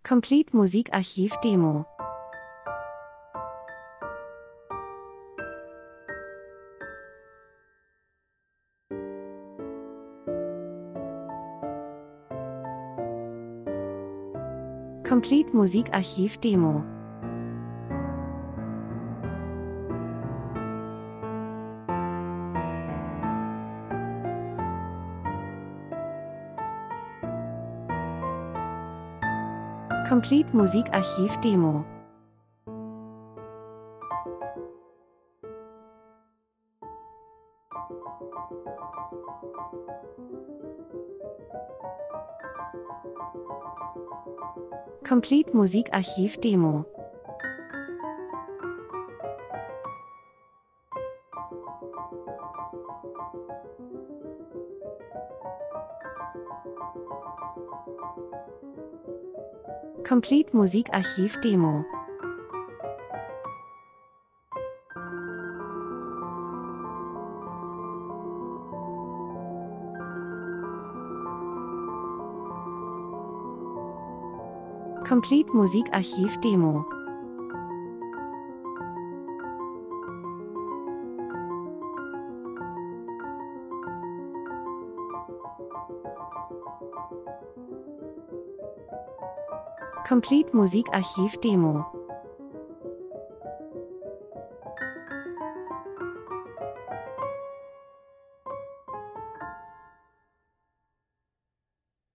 Complete Musikarchiv Demo. Complete Musikarchiv Demo. Complete Musikarchiv Demo. Complete Musikarchiv Demo. Complete Musikarchiv Demo. Complete Musikarchiv Demo. Complete Musikarchiv Demo.